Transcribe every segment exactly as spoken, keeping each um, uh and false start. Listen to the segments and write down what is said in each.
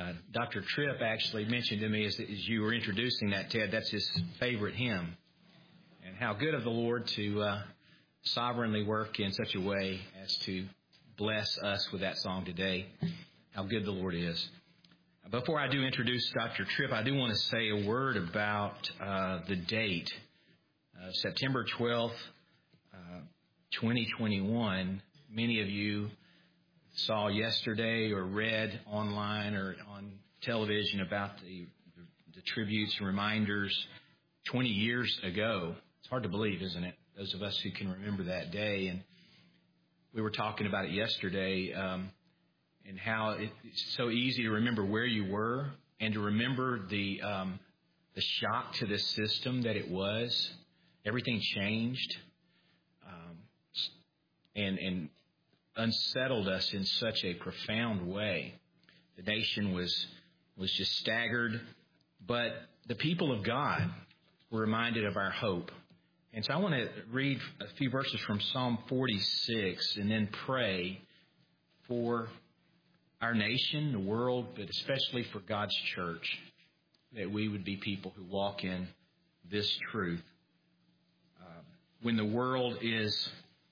Uh, Doctor Tripp actually mentioned to me as, as you were introducing that, Ted, that's his favorite hymn. And how good of the Lord to uh, sovereignly work in such a way as to bless us with that song today. How good the Lord is. Before I do introduce Doctor Tripp, I do want to say a word about uh, the date. Uh, September twelfth, uh, twenty twenty-one. Many of you saw yesterday or read online or on television about the, the tributes and reminders twenty years ago. It's hard to believe, isn't it? Those of us who can remember that day. And we were talking about it yesterday um, and how it's so easy to remember where you were and to remember the um, the shock to the system that it was. Everything changed um, and and unsettled us in such a profound way. The nation was was just staggered, but the people of God were reminded of our hope. And so I want to read a few verses from Psalm forty-six and then pray for our nation, the world, but especially for God's church, that we would be people who walk in this truth. Uh, when the world is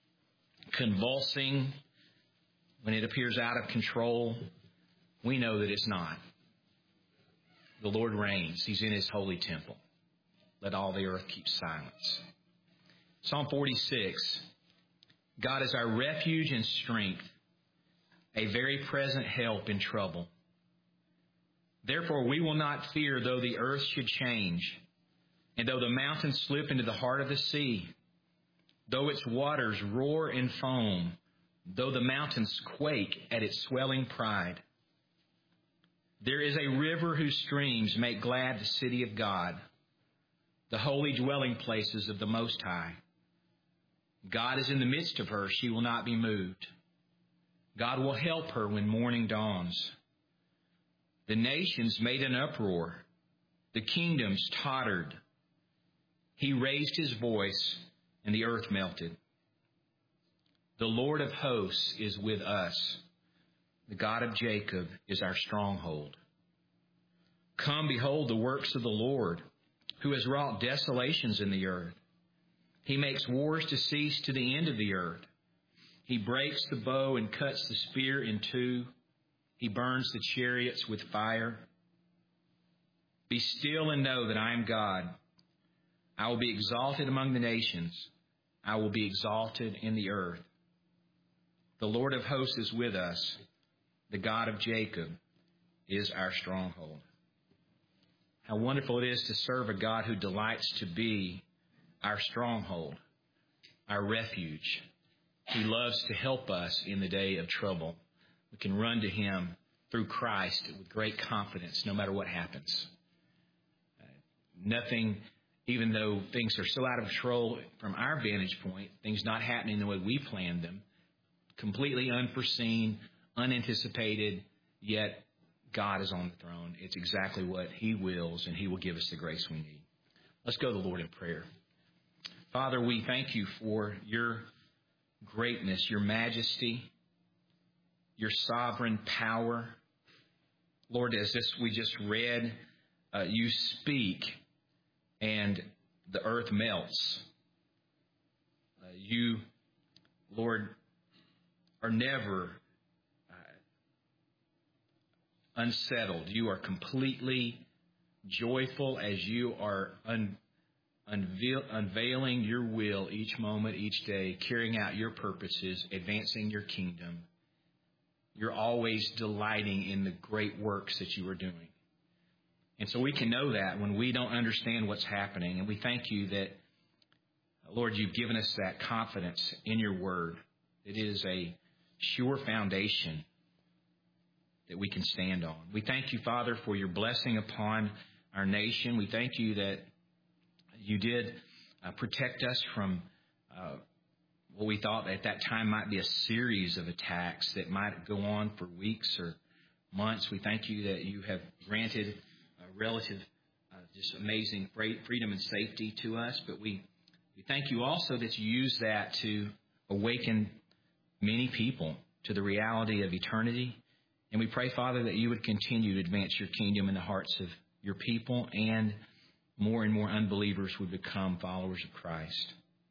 convulsing, when it appears out of control, we know that it's not. The Lord reigns. He's in His holy temple. Let all the earth keep silence. Psalm forty-six, God is our refuge and strength, a very present help in trouble. Therefore we will not fear though the earth should change, and though the mountains slip into the heart of the sea, though its waters roar and foam, though the mountains quake at its swelling pride. There is a river whose streams make glad the city of God, the holy dwelling places of the Most High. God is in the midst of her, she will not be moved. God will help her when morning dawns. The nations made an uproar. The kingdoms tottered. He raised His voice, and the earth melted. The Lord of hosts is with us. The God of Jacob is our stronghold. Come, behold the works of the Lord, who has wrought desolations in the earth. He makes wars to cease to the end of the earth. He breaks the bow and cuts the spear in two. He burns the chariots with fire. Be still and know that I am God. I will be exalted among the nations. I will be exalted in the earth. The Lord of hosts is with us. The God of Jacob is our stronghold. How wonderful it is to serve a God who delights to be our stronghold, our refuge. He loves to help us in the day of trouble. We can run to Him through Christ with great confidence no matter what happens. Uh, nothing, even though things are so out of control from our vantage point, things not happening the way we planned them, completely unforeseen, unanticipated, yet God is on the throne. It's exactly what He wills, and He will give us the grace we need. Let's go to the Lord in prayer. Father, we thank You for Your greatness, Your majesty, Your sovereign power. Lord, as this we just read, uh, You speak and the earth melts. Uh, you, Lord, are never uh, unsettled. You are completely joyful as You are un- unveil- unveiling Your will each moment, each day, carrying out Your purposes, advancing Your kingdom. You're always delighting in the great works that You are doing. And so we can know that when we don't understand what's happening. And we thank You that, Lord, You've given us that confidence in Your word. It is a sure foundation that we can stand on. We thank You, Father, for Your blessing upon our nation. We thank You that You did uh, protect us from uh, what we thought at that time might be a series of attacks that might go on for weeks or months. We thank You that You have granted a relative, uh, just amazing freedom and safety to us. But we, we thank You also that You use that to awaken many people to the reality of eternity. And we pray, Father, that you would continue to advance your kingdom in the hearts of your people, and more and more unbelievers would become followers of Christ.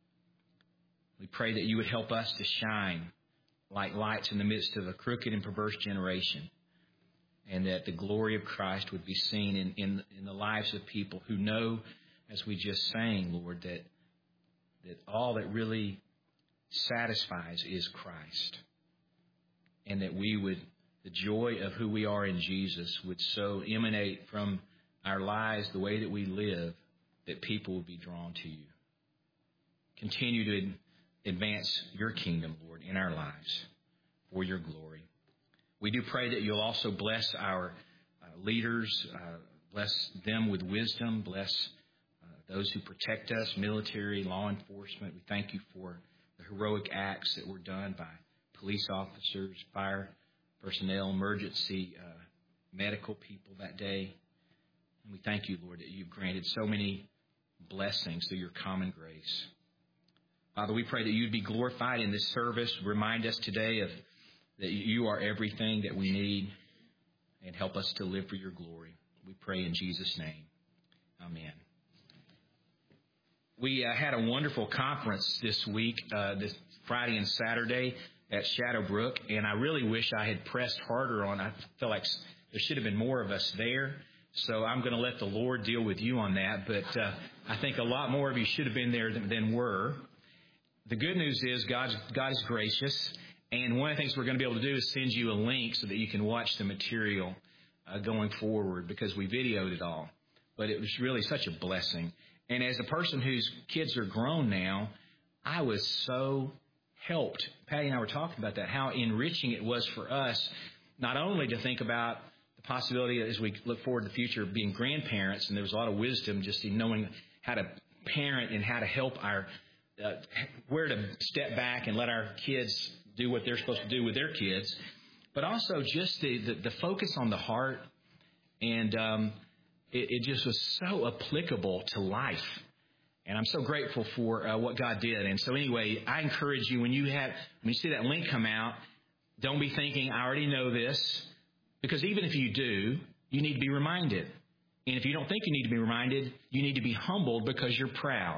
We pray that you would help us to shine like lights in the midst of a crooked and perverse generation, and that the glory of Christ would be seen in, in, in the lives of people who know, as we just sang, Lord, that, that all that really satisfies is Christ, and that we would, the joy of who we are in Jesus would so emanate from our lives, the way that we live, that people would be drawn to you. Continue to advance your kingdom, Lord, in our lives for your glory. We do pray that you'll also bless our uh, leaders, uh, bless them with wisdom, bless uh, those who protect us, military, law enforcement. We thank you for the heroic acts that were done by police officers, fire personnel, emergency uh, medical people that day. And we thank you, Lord, that you've granted so many blessings through your common grace. Father, we pray that you'd be glorified in this service. Remind us today of that you are everything that we need, and help us to live for your glory. We pray in Jesus' name. Amen. We uh, had a wonderful conference this week, uh, this Friday and Saturday at Shadowbrook, and I really wish I had pressed harder on. I feel like there should have been more of us there, so I'm going to let the Lord deal with you on that. But uh, I think a lot more of you should have been there than, than were. The good news is God's, God is gracious, and one of the things we're going to be able to do is send you a link so that you can watch the material uh, going forward, because we videoed it all. But it was really such a blessing. And as a person whose kids are grown now, I was so helped. Patty and I were talking about that, how enriching it was for us, not only to think about the possibility as we look forward to the future of being grandparents, and there was a lot of wisdom just in knowing how to parent and how to help our Uh, where to step back and let our kids do what they're supposed to do with their kids, but also just the, the, the focus on the heart. And um, it, it just was so applicable to life. And I'm so grateful for uh, what God did. And so anyway, I encourage you, when you have, when you see that link come out, don't be thinking, I already know this, because even if you do, you need to be reminded. And if you don't think you need to be reminded, you need to be humbled because you're proud.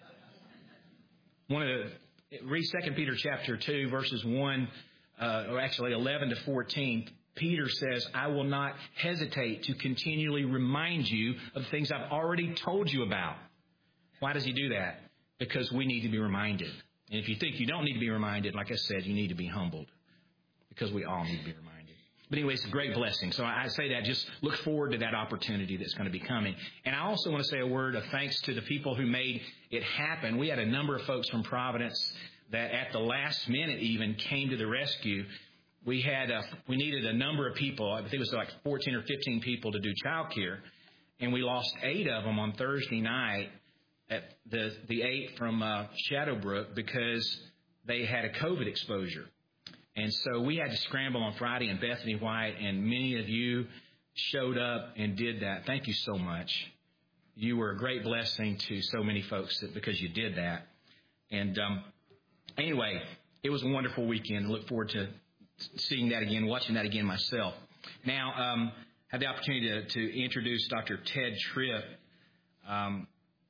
One of the, read Second Peter chapter two, verses one, uh, or actually eleven to fourteen. Peter says, I will not hesitate to continually remind you of things I've already told you about. Why does he do that? Because we need to be reminded. And if you think you don't need to be reminded, like I said, you need to be humbled, because we all need to be reminded. But anyway, it's a great blessing. So I say that, just look forward to that opportunity that's going to be coming. And I also want to say a word of thanks to the people who made it happen. We had a number of folks from Providence that at the last minute even came to the rescue. We had a, we needed a number of people. I think it was like fourteen or fifteen people to do childcare. And we lost eight of them on Thursday night, at the, the eight from uh, Shadowbrook, because they had a COVID exposure. And so we had to scramble on Friday, and Bethany White and many of you showed up and did that. Thank you so much. You were a great blessing to so many folks that, because you did that. And um, anyway, it was a wonderful weekend. I look forward to seeing that again, watching that again myself. Now, um, I had the opportunity to, to introduce Doctor Ted Tripp. Um,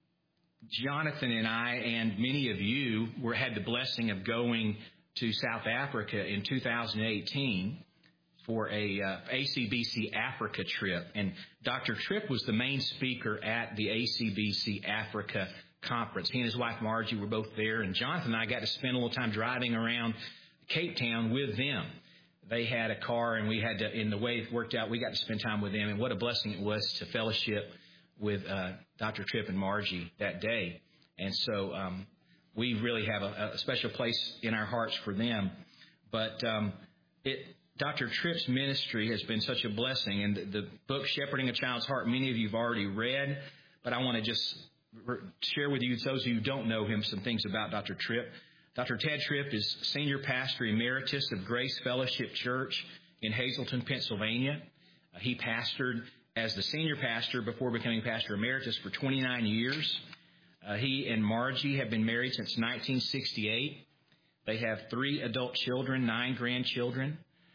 Jonathan and I and many of you were had the blessing of going to South Africa in two thousand eighteen for a uh, A C B C Africa trip. And Doctor Tripp was the main speaker at the A C B C Africa conference. He and his wife Margie were both there, and Jonathan and I got to spend a little time driving around Cape Town with them. They had a car, and we had to, in the way it worked out, we got to spend time with them. And what a blessing it was to fellowship with uh, Doctor Tripp and Margie that day. And so um, we really have a, a special place in our hearts for them. But um, it, Doctor Tripp's ministry has been such a blessing. And the, the book, Shepherding a Child's Heart, many of you have already read. But I want to just share with you, those of you who don't know him, some things about Doctor Tripp. Doctor Ted Tripp is Senior Pastor Emeritus of Grace Fellowship Church in Hazleton, Pennsylvania. Uh, he pastored as the senior pastor before becoming Pastor Emeritus for twenty-nine years. Uh, he and Margie have been married since nineteen sixty-eight. They have three adult children, nine grandchildren. Uh,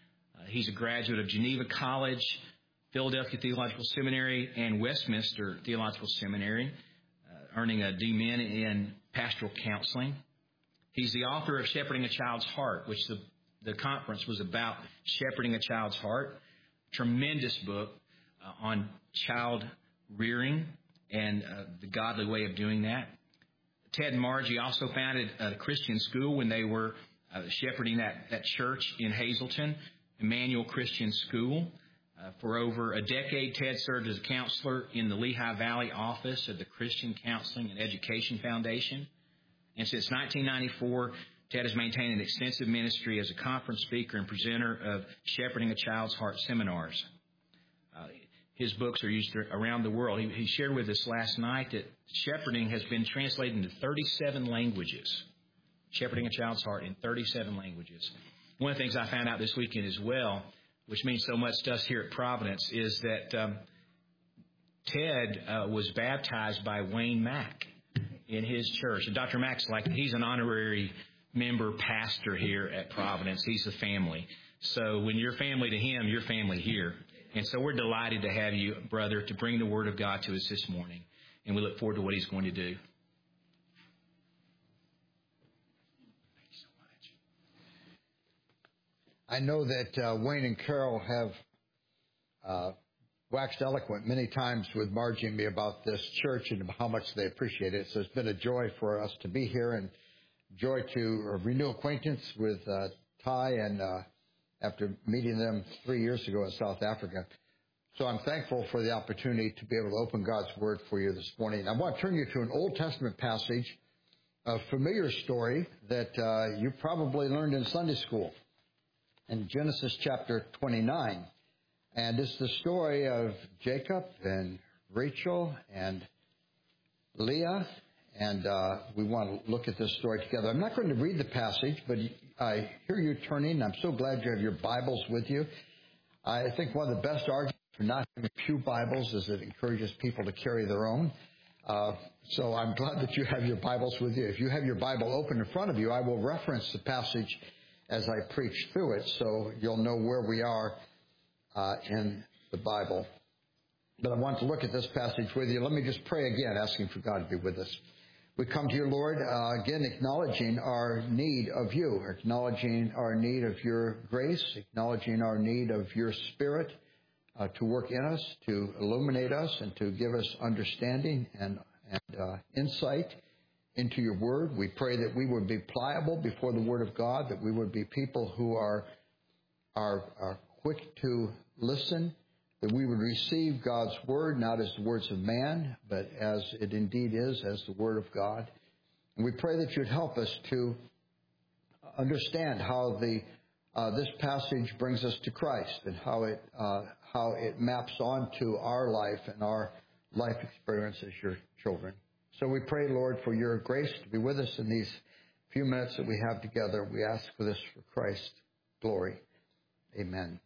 he's a graduate of Geneva College, Philadelphia Theological Seminary, and Westminster Theological Seminary, uh, earning a D Min in Pastoral Counseling. He's the author of Shepherding a Child's Heart, which the, the conference was about, Shepherding a Child's Heart. Tremendous book uh, on child rearing and uh, the godly way of doing that. Ted and Margie also founded a Christian school when they were uh, shepherding that, that church in Hazleton, Emmanuel Christian School. Uh, for over a decade, Ted served as a counselor in the Lehigh Valley office of the Christian Counseling and Education Foundation. And since nineteen ninety-four, Ted has maintained an extensive ministry as a conference speaker and presenter of Shepherding a Child's Heart seminars. Uh, his books are used around the world. He, he shared with us last night that shepherding has been translated into thirty-seven languages. Shepherding a Child's Heart in thirty-seven languages. One of the things I found out this weekend as well, which means so much to us here at Providence, is that um, Ted uh, was baptized by Wayne Mack in his church. And Doctor Mack's like, he's an honorary member pastor here at Providence. He's the family. So when you're family to him, you're family here. And so we're delighted to have you, brother, to bring the Word of God to us this morning. And we look forward to what he's going to do. Thank you so much. I know that uh, Wayne and Carol have uh, waxed eloquent many times with Margie and me about this church and how much they appreciate it. So it's been a joy for us to be here and joy to uh, renew acquaintance with uh, Ty and uh, after meeting them three years ago in South Africa. So I'm thankful for the opportunity to be able to open God's Word for you this morning. I want to turn you to an Old Testament passage, a familiar story that uh, you probably learned in Sunday school, in Genesis chapter twenty-nine. And it's the story of Jacob and Rachel and Leah. And uh, we want to look at this story together. I'm not going to read the passage, but I hear you turning. I'm so glad you have your Bibles with you. I think one of the best arguments for not having pew Bibles is it encourages people to carry their own. Uh, so I'm glad that you have your Bibles with you. If you have your Bible open in front of you, I will reference the passage as I preach through it, so you'll know where we are Uh, in the Bible. But I want to look at this passage with you. Let me just pray again, asking for God to be with us. We come to you, Lord, uh, again, acknowledging our need of you, acknowledging our need of your grace, acknowledging our need of your Spirit uh, to work in us, to illuminate us, and to give us understanding and, and uh, insight into your word. We pray that we would be pliable before the word of God, that we would be people who are, are, are quick to listen, that we would receive God's word, not as the words of man, but as it indeed is, as the word of God. And we pray that you'd help us to understand how the uh, this passage brings us to Christ and how it uh, how it maps onto our life and our life experience as your children. So we pray, Lord, for your grace to be with us in these few minutes that we have together. We ask for this for Christ's glory. Amen.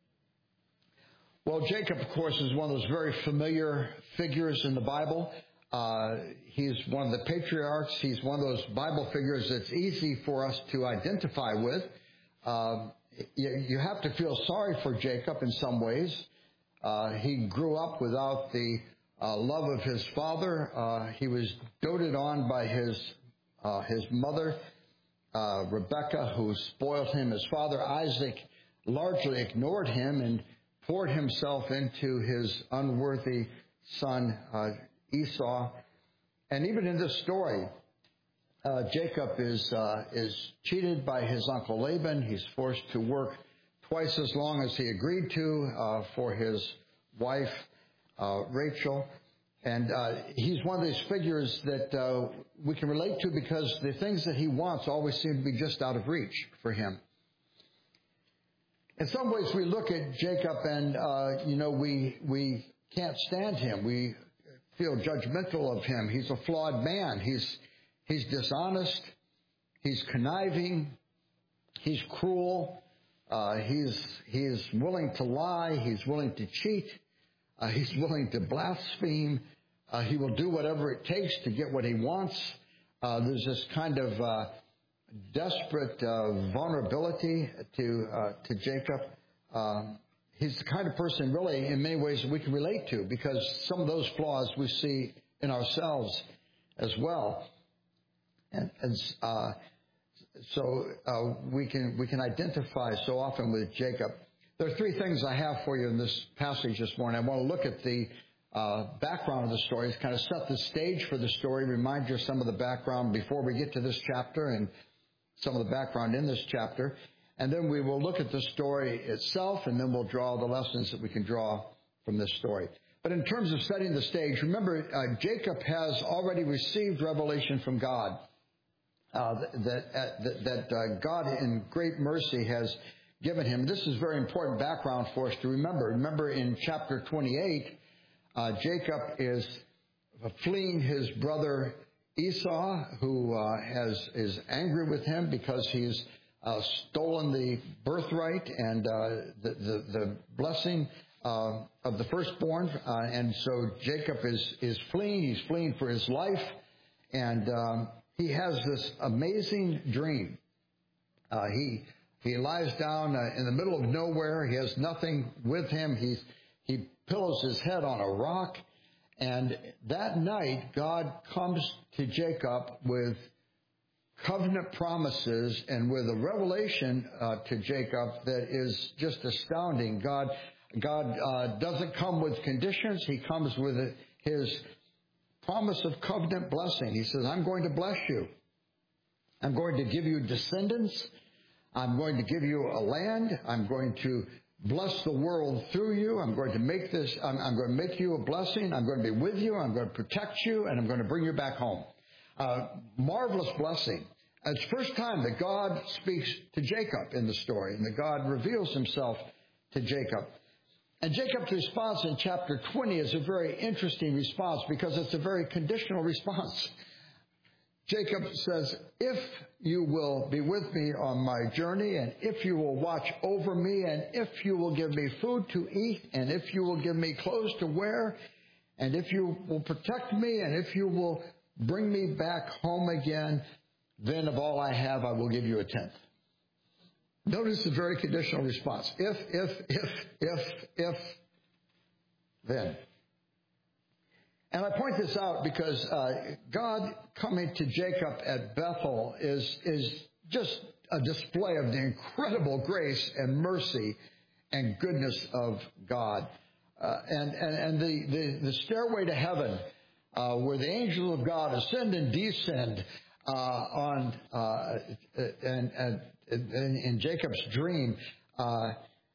Well, Jacob, of course, is one of those very familiar figures in the Bible. Uh, he's one of the patriarchs. He's one of those Bible figures that's easy for us to identify with. Uh, you, you have to feel sorry for Jacob in some ways. Uh, he grew up without the uh, love of his father. Uh, he was doted on by his uh, his mother, uh, Rebekah, who spoiled him. His father, Isaac, largely ignored him and poured himself into his unworthy son, uh, Esau. And even in this story, uh, Jacob is uh, is cheated by his uncle Laban. He's forced to work twice as long as he agreed to uh, for his wife, uh, Rachel. And uh, he's one of these figures that uh, we can relate to because the things that he wants always seem to be just out of reach for him. In some ways, we look at Jacob and, uh, you know, we we can't stand him. We feel judgmental of him. He's a flawed man. He's he's dishonest. He's conniving. He's cruel. Uh, he's he's willing to lie. He's willing to cheat. Uh, he's willing to blaspheme. Uh, he will do whatever it takes to get what he wants. Uh, there's this kind of uh, desperate uh, vulnerability to uh, to Jacob uh, he's the kind of person really in many ways that we can relate to, because some of those flaws we see in ourselves as well. And, and uh, so uh, we can we can identify so often with Jacob. There are three things I have for you in this passage this morning. I want to look at the uh, background of the story, to kind of set the stage for the story, remind you of some of the background before we get to this chapter and some of the background in this chapter. And then we will look at the story itself, and then we'll draw the lessons that we can draw from this story. But in terms of setting the stage, remember, uh, Jacob has already received revelation from God, uh, that, uh, that, that uh, God in great mercy has given him. This is very important background for us to remember. Remember in chapter twenty-eight, uh, Jacob is fleeing his brother Esau, who uh, has is angry with him because he's uh, stolen the birthright and uh, the, the, the blessing uh, of the firstborn. Uh, and so Jacob is, is fleeing. He's fleeing for his life. And um, he has this amazing dream. Uh, he he lies down uh, in the middle of nowhere. He has nothing with him. He's, he pillows his head on a rock. And that night, God comes to Jacob with covenant promises and with a revelation uh, to Jacob that is just astounding. God, God uh, doesn't come with conditions. He comes with a, his promise of covenant blessing. He says, I'm going to bless you. I'm going to give you descendants. I'm going to give you a land. I'm going to bless the world through you. I'm going to make this, I'm, I'm going to make you a blessing. I'm going to be with you. I'm going to protect you, and I'm going to bring you back home. Uh, marvelous blessing. It's the first time that God speaks to Jacob in the story, and that God reveals himself to Jacob. And Jacob's response in chapter twenty is a very interesting response, because it's a very conditional response. Jacob says, if you will be with me on my journey, and if you will watch over me, and if you will give me food to eat, and if you will give me clothes to wear, and if you will protect me, and if you will bring me back home again, then of all I have, I will give you a tenth. Notice the very conditional response. If, if, if, if, if, then. And I point this out because uh, God coming to Jacob at Bethel is, is just a display of the incredible grace and mercy and goodness of God. Uh, and and, and the, the, the stairway to heaven, uh, where the angels of God ascend and descend uh, on uh, and, and, and in Jacob's dream, uh,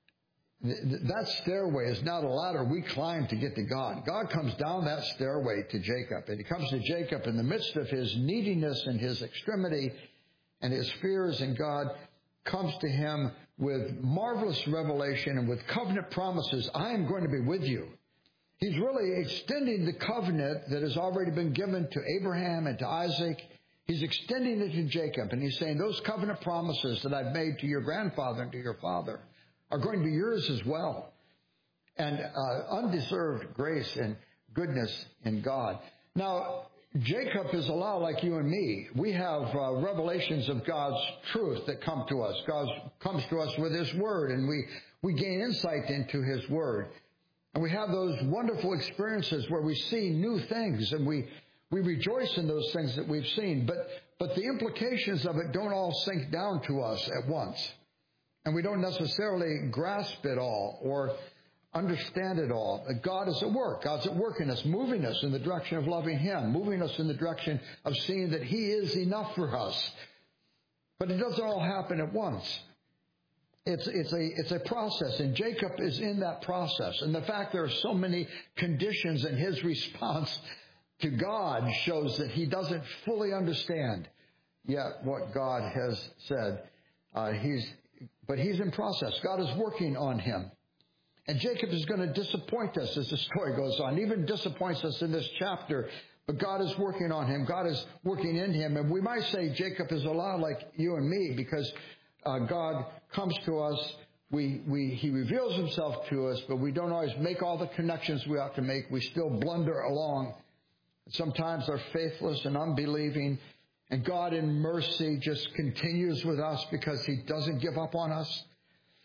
that stairway is not a ladder we climb to get to God. God comes down that stairway to Jacob, and he comes to Jacob in the midst of his neediness and his extremity and his fears, and God comes to him with marvelous revelation and with covenant promises. I am going to be with you. He's really extending the covenant that has already been given to Abraham and to Isaac. He's extending it to Jacob, and he's saying, those covenant promises that I've made to your grandfather and to your father are going to be yours as well. And uh, undeserved grace and goodness in God. Now, Jacob is a lot like you and me. We have uh, revelations of God's truth that come to us. God comes to us with his word, and we, we gain insight into his word. And we have those wonderful experiences where we see new things, and we, we rejoice in those things that we've seen. But, but the implications of it don't all sink down to us at once. And we don't necessarily grasp it all or understand it all. God is at work. God's at work in us, moving us in the direction of loving him, moving us in the direction of seeing that he is enough for us. But it doesn't all happen at once. It's, it's, a, it's a process, and Jacob is in that process. And the fact there are so many conditions in his response to God shows that he doesn't fully understand yet what God has said. Uh, he's But he's in process. God is working on him. And Jacob is going to disappoint us as the story goes on. He even disappoints us in this chapter. But God is working on him. God is working in him. And we might say Jacob is a lot like you and me, because uh, God comes to us. We, we, he reveals himself to us, but we don't always make all the connections we ought to make. We still blunder along. Sometimes are faithless and unbelieving. And God in mercy just continues with us because he doesn't give up on us.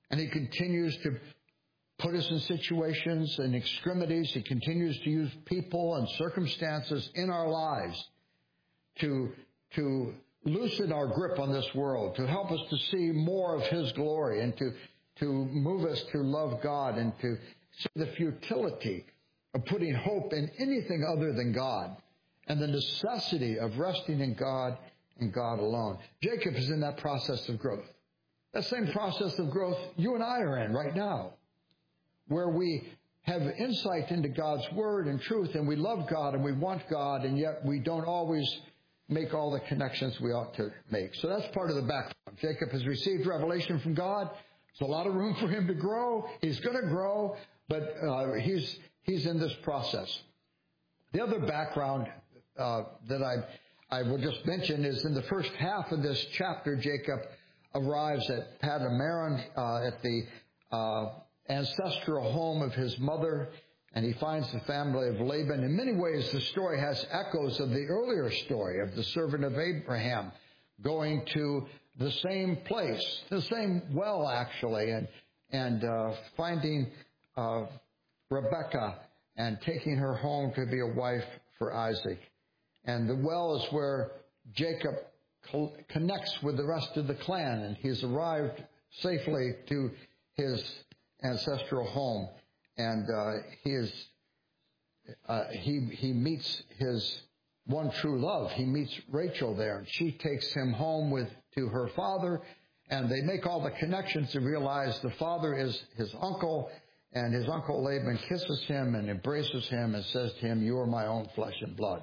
And he continues to put us in situations and extremities. He continues to use people and circumstances in our lives to, to loosen our grip on this world, to help us to see more of his glory and to, to move us to love God and to see the futility of putting hope in anything other than God and the necessity of resting in God and God alone. Jacob is in that process of growth. That same process of growth you and I are in right now, where we have insight into God's word and truth, and we love God and we want God, and yet we don't always make all the connections we ought to make. So that's part of the background. Jacob has received revelation from God. There's a lot of room for him to grow. He's going to grow, but uh, he's he's in this process. The other background uh, that I I will just mention is in the first half of this chapter, Jacob arrives at Padanaram, uh, at the uh, ancestral home of his mother, and he finds the family of Laban. In many ways, the story has echoes of the earlier story of the servant of Abraham going to the same place, the same well, actually, and and uh, finding uh, Rebekah and taking her home to be a wife for Isaac. And the well is where Jacob connects with the rest of the clan, and he's arrived safely to his ancestral home, and uh, he is uh, he he meets his one true love. He meets Rachel there, and she takes him home with to her father, and they make all the connections to realize the father is his uncle, and his uncle Laban kisses him and embraces him and says to him, "You are my own flesh and blood."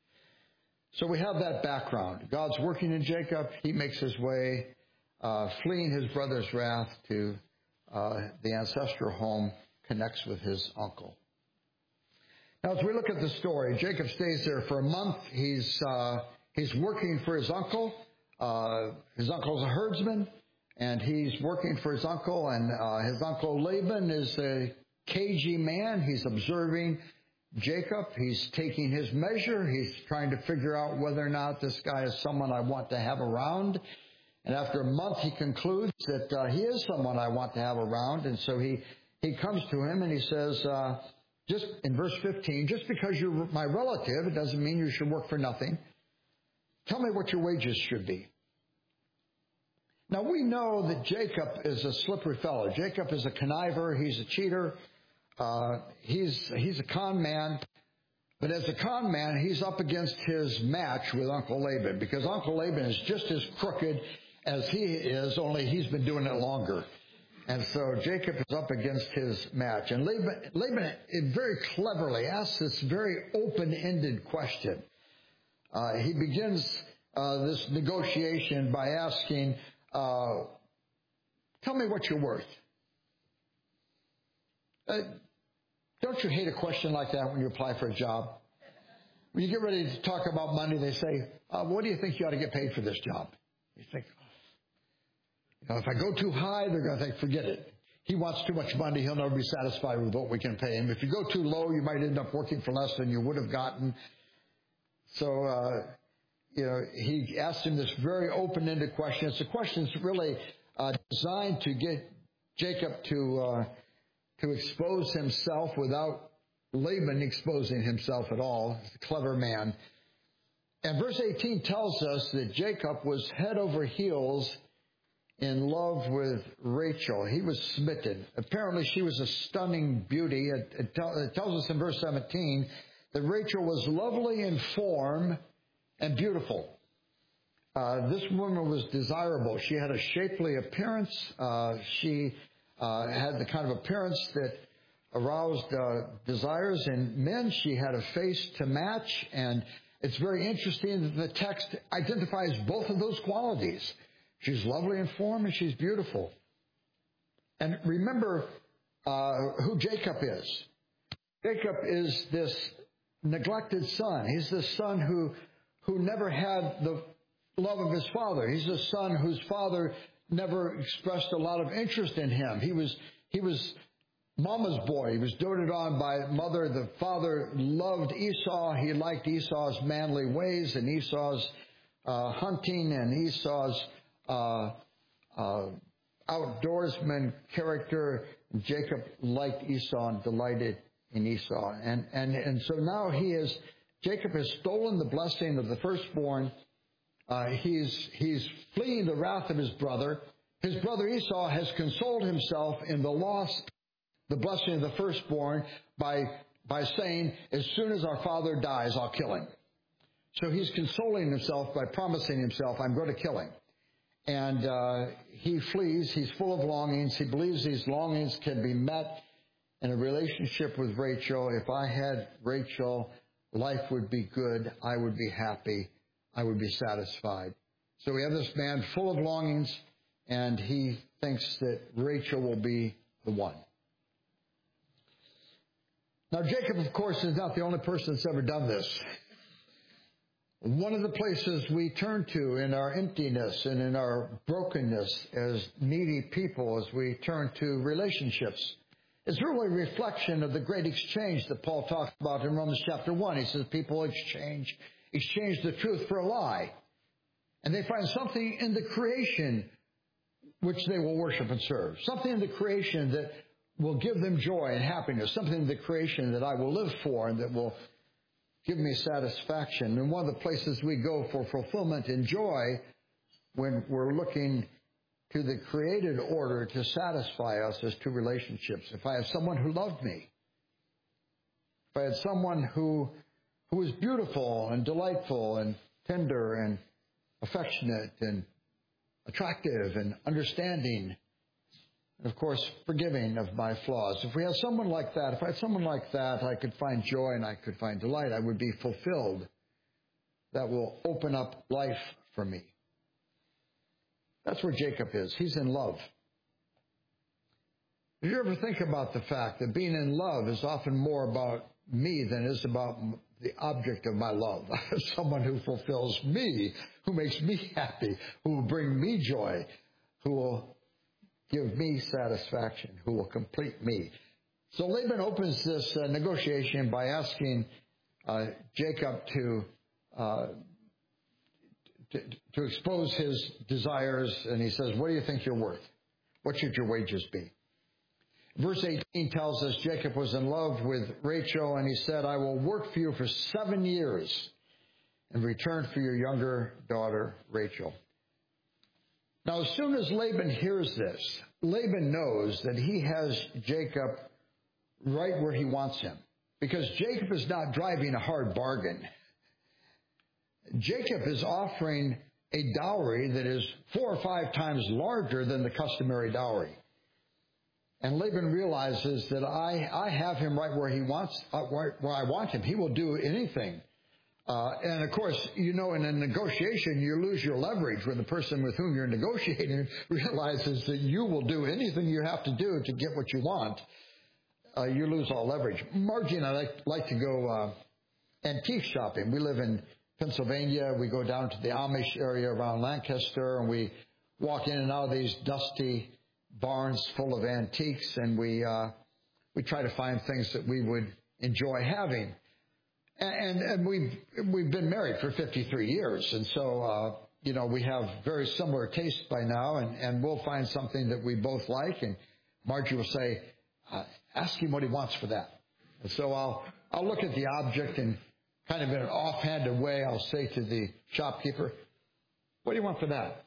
So we have that background. God's working in Jacob. He makes his way, uh, fleeing his brother's wrath to uh, the ancestral home, connects with his uncle. Now, as we look at the story, Jacob stays there for a month. He's uh, he's working for his uncle. Uh, his uncle's a herdsman, and he's working for his uncle. And uh, his uncle Laban is a cagey man. He's observing Jacob. He's taking his measure. He's trying to figure out whether or not this guy is someone I want to have around. And after a month, he concludes that uh, he is someone I want to have around. And so he, he comes to him and he says, uh, just in verse fifteen, just because you're my relative, it doesn't mean you should work for nothing. Tell me what your wages should be. Now, we know that Jacob is a slippery fellow. Jacob is a conniver. He's a cheater. Uh, he's he's a con man, but as a con man, he's up against his match with Uncle Laban, because Uncle Laban is just as crooked as he is, only he's been doing it longer. And so Jacob is up against his match. And Laban, Laban very cleverly asks this very open-ended question. Uh, he begins uh, this negotiation by asking, uh, tell me what you're worth. Uh, Don't you hate a question like that when you apply for a job? When you get ready to talk about money, they say, uh, what do you think you ought to get paid for this job? You think, you know, if I go too high, they're going to think, forget it. He wants too much money. He'll never be satisfied with what we can pay him. If you go too low, you might end up working for less than you would have gotten. So, uh, you know, he asked him this very open-ended question. It's a question that's really uh, designed to get Jacob to uh, to expose himself without Laban exposing himself at all. He's a clever man. And verse eighteen tells us that Jacob was head over heels in love with Rachel. He was smitten. Apparently she was a stunning beauty. It, it, tell, it tells us in verse seventeen that Rachel was lovely in form and beautiful. Uh, this woman was desirable. She had a shapely appearance. Uh, she uh, had the kind of appearance that aroused uh, desires in men. She had a face to match, and it's very interesting that the text identifies both of those qualities. She's lovely in form and she's beautiful. And remember uh, who Jacob is. Jacob is this neglected son. He's the son who who never had the love of his father. He's the son whose father never expressed a lot of interest in him. He was he was mama's boy. He was doted on by mother. The father loved Esau. He liked Esau's manly ways and Esau's uh, hunting and Esau's uh, uh, outdoorsman character. Jacob liked Esau and delighted in Esau. And, and, and so now he is, Jacob has stolen the blessing of the firstborn. Uh, he's, he's fleeing the wrath of his brother. His brother Esau has consoled himself in the loss, the blessing of the firstborn by, by saying, as soon as our father dies, I'll kill him. So he's consoling himself by promising himself, I'm going to kill him. And uh, he flees. He's full of longings. He believes these longings can be met in a relationship with Rachel. If I had Rachel, life would be good. I would be happy. I would be satisfied. So we have this man full of longings, and he thinks that Rachel will be the one. Now, Jacob, of course, is not the only person that's ever done this. One of the places we turn to in our emptiness and in our brokenness as needy people, as we turn to relationships, is really a reflection of the great exchange that Paul talks about in Romans chapter one. He says people exchange, exchange the truth for a lie. And they find something in the creation which they will worship and serve. Something in the creation that will give them joy and happiness. Something in the creation that I will live for and that will give me satisfaction. And one of the places we go for fulfillment and joy when we're looking to the created order to satisfy us is to relationships. If I have someone who loved me, if I had someone who who was beautiful and delightful and tender and affectionate and attractive and understanding, and of course, forgiving of my flaws. If we have someone like that, if I had someone like that, I could find joy and I could find delight. I would be fulfilled. That will open up life for me. That's where Jacob is. He's in love. Did you ever think about the fact that being in love is often more about me than it is about the object of my love? Someone who fulfills me, who makes me happy, who will bring me joy, who will give me satisfaction, who will complete me. So Laban opens this uh, negotiation by asking uh, Jacob to, uh, to to expose his desires, and he says, what do you think you're worth? What should your wages be? Verse eighteen tells us Jacob was in love with Rachel, and he said, I will work for you for seven years in return for your younger daughter, Rachel. Now, as soon as Laban hears this, Laban knows that he has Jacob right where he wants him, because Jacob is not driving a hard bargain. Jacob is offering a dowry that is four or five times larger than the customary dowry. And Laban realizes that I, I have him right where he wants, uh, where, where I want him. He will do anything. Uh, and of course, you know, in a negotiation, you lose your leverage when the person with whom you're negotiating realizes that you will do anything you have to do to get what you want. Uh, you lose all leverage. Margie and I like, like to go uh, antique shopping. We live in Pennsylvania. We go down to the Amish area around Lancaster, and we walk in and out of these dusty barns full of antiques, and we uh, we try to find things that we would enjoy having. And, and we've, we've been married for fifty-three years. And so, uh, you know, we have very similar tastes by now, and, and we'll find something that we both like. And Margie will say, uh, ask him what he wants for that. And so I'll, I'll look at the object and kind of in an offhanded way, I'll say to the shopkeeper, what do you want for that?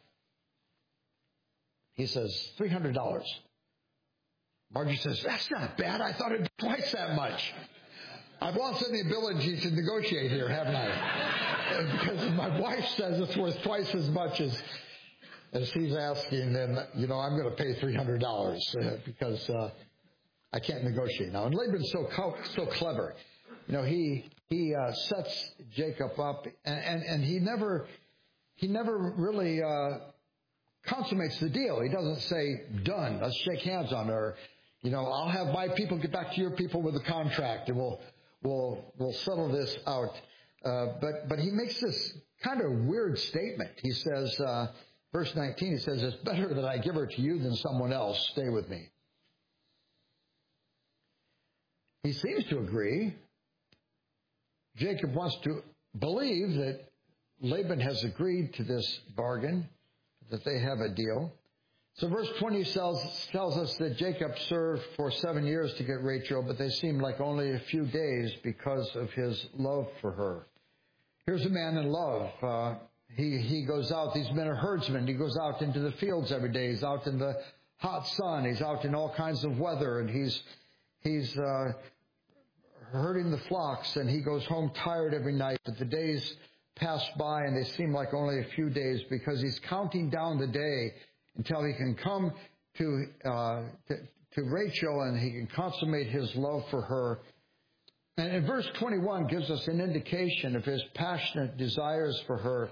He says, three hundred dollars. Margie says, that's not bad. I thought it'd be twice that much. I've lost any ability to negotiate here, haven't I? Because if my wife says it's worth twice as much as as she's asking, then, you know, I'm going to pay three hundred dollars uh, because uh, I can't negotiate now. And Laban's so co- so clever. You know, he he uh, sets Jacob up, and, and, and he never he never really uh, consummates the deal. He doesn't say, done, let's shake hands on her. You know, I'll have my people get back to your people with a contract, and we'll We'll, we'll settle this out. Uh, but, but he makes this kind of weird statement. He says, uh, verse nineteen, he says, it's better that I give her to you than someone else. Stay with me. He seems to agree. Jacob wants to believe that Laban has agreed to this bargain, that they have a deal. So verse twenty tells, tells us that Jacob served for seven years to get Rachel, but they seemed like only a few days because of his love for her. Here's a man in love. Uh, he, he goes out. These men are herdsmen. He goes out into the fields every day. He's out in the hot sun. He's out in all kinds of weather, and he's he's uh, herding the flocks, and he goes home tired every night. But the days pass by, and they seem like only a few days because he's counting down the day until he can come to, uh, to to Rachel, and he can consummate his love for her. And in verse twenty-one gives us an indication of his passionate desires for her.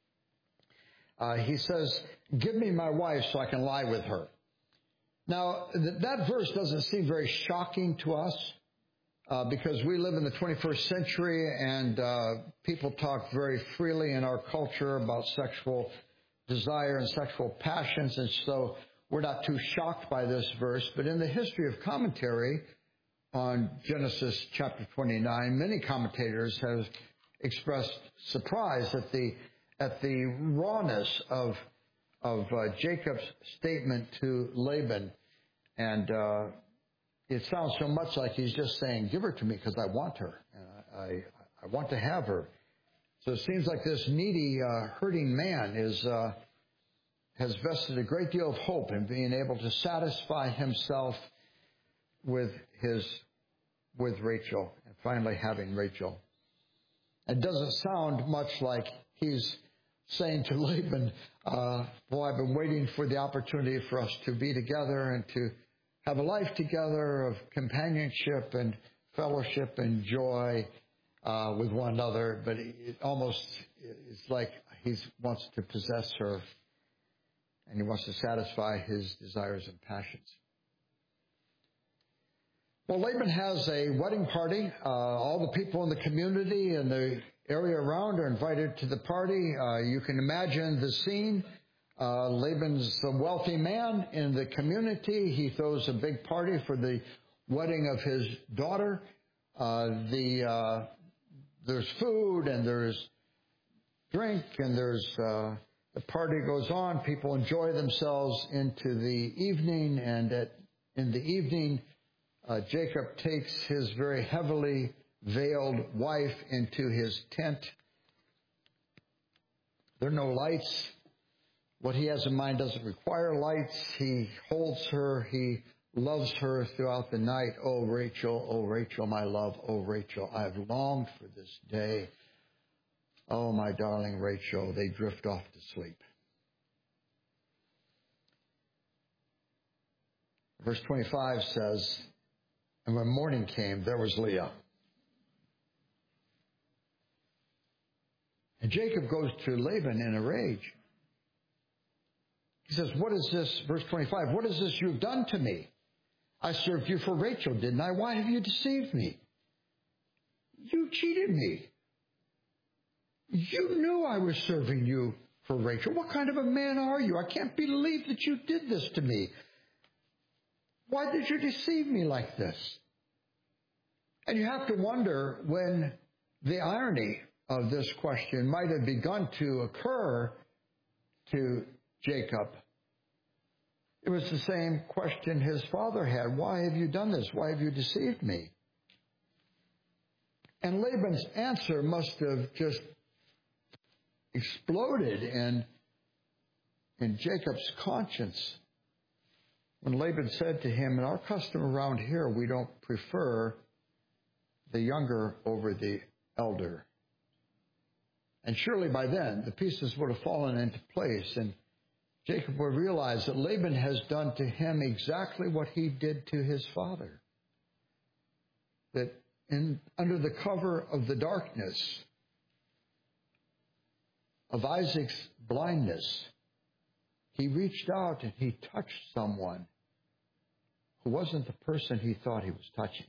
Uh, he says, "Give me my wife so I can lie with her." Now, th- that verse doesn't seem very shocking to us uh, because we live in the twenty-first century, and uh, people talk very freely in our culture about sexual desire and sexual passions, and so we're not too shocked by this verse. But in the history of commentary on Genesis chapter twenty-nine, many commentators have expressed surprise at the at the rawness of of uh, Jacob's statement to Laban, and uh, it sounds so much like he's just saying, "Give her to me because I want her, and I, I I want to have her." So it seems like this needy, uh, hurting man is uh, has vested a great deal of hope in being able to satisfy himself with his with Rachel, and finally having Rachel. It doesn't sound much like he's saying to Laban, uh, "Boy, I've been waiting for the opportunity for us to be together and to have a life together of companionship and fellowship and joy." Uh, with one another, but it almost it's like he wants to possess her, and he wants to satisfy his desires and passions. Well, Laban has a wedding party. Uh, all the people in the community and the area around are invited to the party. Uh, you can imagine the scene. Uh, Laban's a wealthy man in the community. He throws a big party for the wedding of his daughter. Uh, the uh, There's food and there's drink and there's uh, the party goes on. People enjoy themselves into the evening, and at in the evening, uh, Jacob takes his very heavily veiled wife into his tent. There are no lights. What he has in mind doesn't require lights. He holds her. He loves her throughout the night. "Oh, Rachel, oh, Rachel, my love, oh, Rachel, I have longed for this day. Oh, my darling Rachel," they drift off to sleep. Verse twenty-five says, "And when morning came, there was Leah." And Jacob goes to Laban in a rage. He says, "What is this?" Verse twenty-five, "What is this you've done to me? I served you for Rachel, didn't I? Why have you deceived me? You cheated me. You knew I was serving you for Rachel. What kind of a man are you? I can't believe that you did this to me. Why did you deceive me like this?" And you have to wonder when the irony of this question might have begun to occur to Jacob. It was the same question his father had. "Why have you done this? Why have you deceived me?" And Laban's answer must have just exploded in, in Jacob's conscience when Laban said to him, "In our custom around here, we don't prefer the younger over the elder." And surely by then, the pieces would have fallen into place, and Jacob will realize that Laban has done to him exactly what he did to his father. That in, under the cover of the darkness of Isaac's blindness, he reached out and he touched someone who wasn't the person he thought he was touching.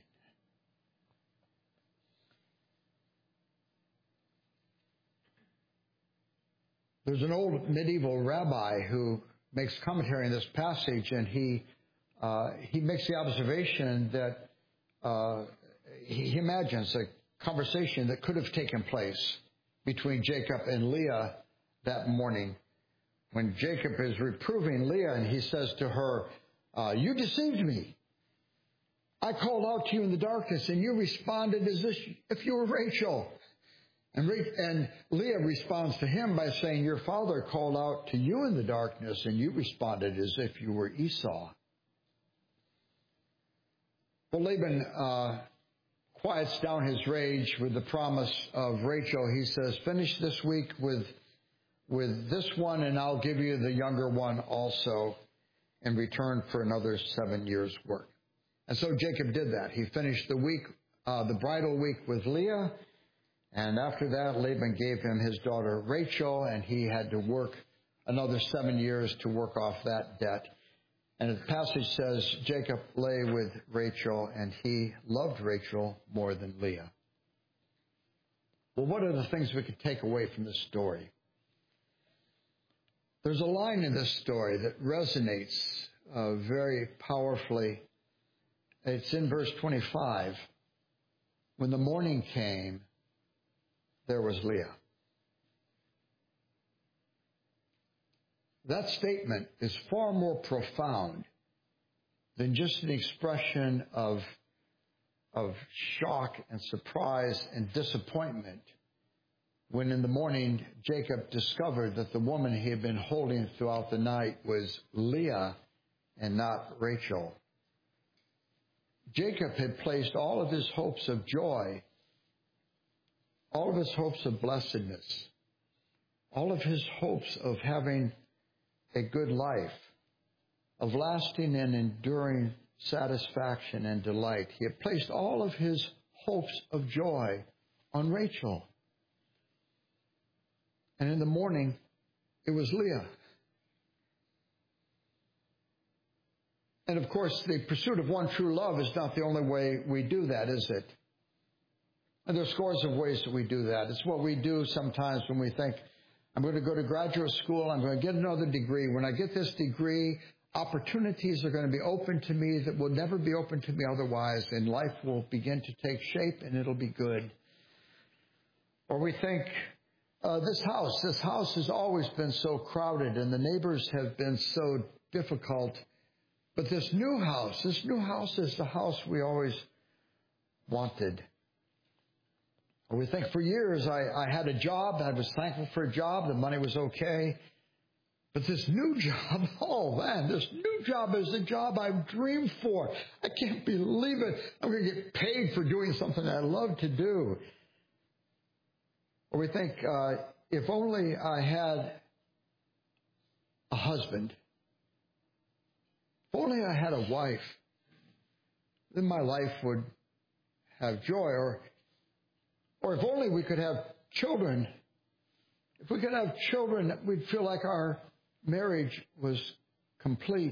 There's an old medieval rabbi who makes commentary on this passage, and he uh, he makes the observation that uh, he imagines a conversation that could have taken place between Jacob and Leah that morning. when Jacob is reproving Leah, and he says to her, uh, you deceived me. I called out to you in the darkness, and you responded as if you were Rachel. And, and Leah responds to him by saying, your father called out to you in the darkness, and you responded as if you were Esau. Well, Laban uh, quiets down his rage with the promise of Rachel. He says, finish this week with, with this one, and I'll give you the younger one also in return for another seven years' work. And so Jacob did that. He finished the week, uh, the bridal week with Leah. And after that, Laban gave him his daughter Rachel, and he had to work another seven years to work off that debt. And the passage says Jacob lay with Rachel, and he loved Rachel more than Leah. Well, what are the things we could take away from this story? There's a line in this story that resonates uh, very powerfully. It's in verse twenty-five. When the morning came, there was Leah. That statement is far more profound than just an expression of, of shock and surprise and disappointment when in the morning Jacob discovered that the woman he had been holding throughout the night was Leah and not Rachel. Jacob had placed all of his hopes of joy, all of his hopes of blessedness, all of his hopes of having a good life, of lasting and enduring satisfaction and delight. He had placed all of his hopes of joy on Rachel. And in the morning, it was Leah. And of course, the pursuit of one true love is not the only way we do that, is it? And there are scores of ways that we do that. It's what we do sometimes when we think, I'm going to go to graduate school, I'm going to get another degree. When I get this degree, opportunities are going to be open to me that will never be open to me otherwise, and life will begin to take shape and it'll be good. Or we think, uh, this house, this house has always been so crowded and the neighbors have been so difficult. But this new house, this new house is the house we always wanted. Or we think for years I, I had a job, I was thankful for a job, the money was okay. But this new job, oh man, this new job is the job I've dreamed for. I can't believe it. I'm going to get paid for doing something I love to do. Or we think, uh, if only I had a husband, if only I had a wife, then my life would have joy. Or, or if only we could have children. If we could have children, we'd feel like our marriage was complete.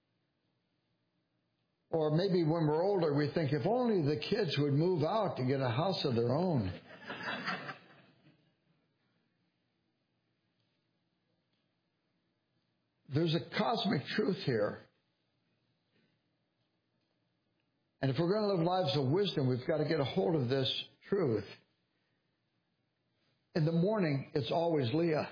Or maybe when we're older, we think, if only the kids would move out to get a house of their own. There's a cosmic truth here. And if we're going to live lives of wisdom, we've got to get a hold of this truth. In the morning, it's always Leah.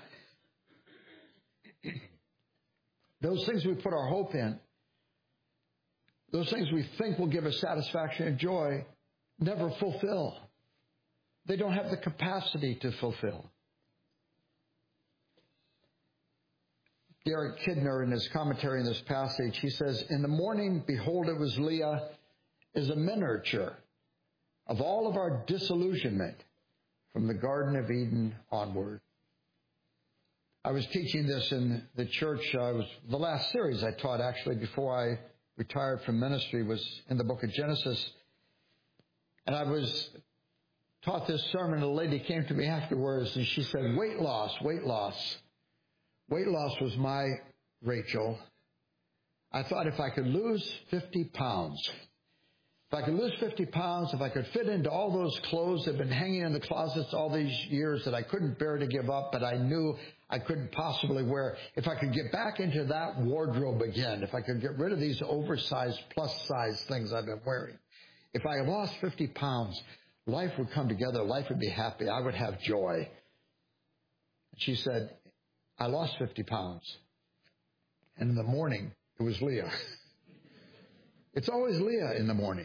Those things we put our hope in, those things we think will give us satisfaction and joy, never fulfill. They don't have the capacity to fulfill. Derek Kidner, in his commentary in this passage, he says, in the morning, behold, it was Leah, is a miniature of all of our disillusionment from the Garden of Eden onward. I was teaching this in the church. I was the last series I taught, actually, before I retired from ministry, was in the book of Genesis. And I was taught this sermon. A lady came to me afterwards, and she said, weight loss, weight loss. Weight loss was my Rachel. I thought if I could lose fifty pounds, if I could lose fifty pounds, if I could fit into all those clothes that have been hanging in the closets all these years that I couldn't bear to give up, but I knew I couldn't possibly wear, if I could get back into that wardrobe again, if I could get rid of these oversized, plus-size things I've been wearing, if I lost fifty pounds, life would come together, life would be happy, I would have joy. She said, I lost fifty pounds. And in the morning, it was Leah. It's always Leah in the morning.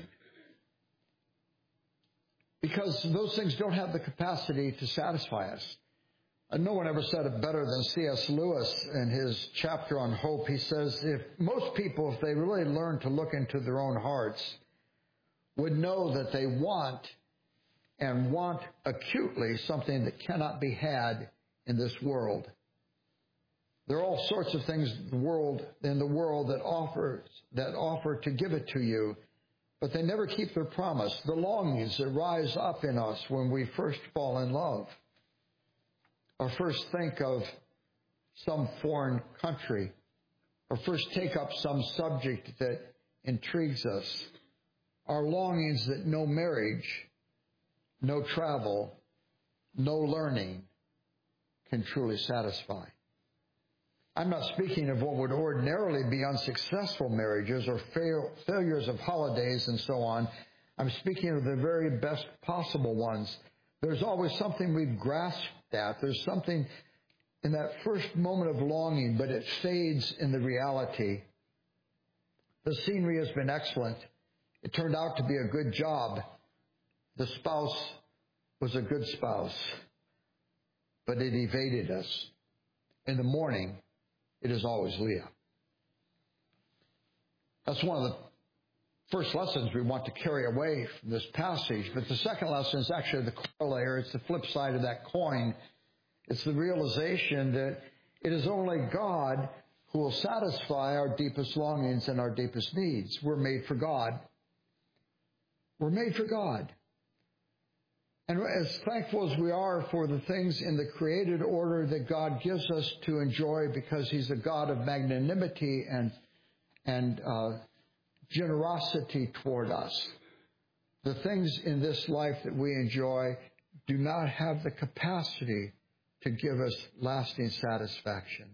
Because those things don't have the capacity to satisfy us. And no one ever said it better than C S Lewis in his chapter on hope. He says, if most people, if they really learn to look into their own hearts, would know that they want and want acutely something that cannot be had in this world. There are all sorts of things in the world, in the world that offers, that offer to give it to you, but they never keep their promise. The longings that rise up in us when we first fall in love, or first think of some foreign country, or first take up some subject that intrigues us, are longings that no marriage, no travel, no learning can truly satisfy. I'm not speaking of what would ordinarily be unsuccessful marriages or fail, failures of holidays and so on. I'm speaking of the very best possible ones. There's always something we've grasped at. There's something in that first moment of longing, but it fades in the reality. The scenery has been excellent. It turned out to be a good job. The spouse was a good spouse, but it evaded us. In the morning, it is always Leah. That's one of the first lessons we want to carry away from this passage. But the second lesson is actually the corollary. It's the flip side of that coin. It's the realization that it is only God who will satisfy our deepest longings and our deepest needs. We're made for God. We're made for God. And as thankful as we are for the things in the created order that God gives us to enjoy, because He's a God of magnanimity and and uh, generosity toward us, the things in this life that we enjoy do not have the capacity to give us lasting satisfaction.